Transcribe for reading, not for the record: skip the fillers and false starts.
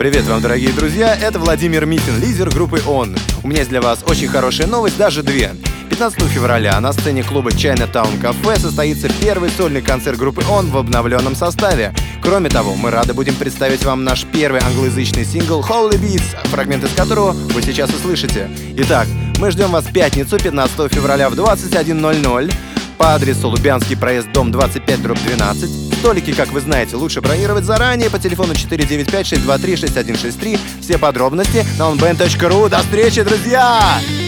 Привет вам, дорогие друзья, это Владимир Митин, лидер группы ON. У меня есть для вас очень хорошая новость, даже две. 15 февраля на сцене клуба Chinatown Cafe состоится первый сольный концерт группы ON в обновленном составе. Кроме того, мы рады будем представить вам наш первый англоязычный сингл Holy Beats, фрагмент из которого вы сейчас услышите. Итак, мы ждем вас в пятницу, 15 февраля в 21:00 по адресу Лубянский проезд, дом 25/12. Столики, как вы знаете, лучше бронировать заранее по телефону 495-623-6163. Все подробности на onband.ru. До встречи, друзья!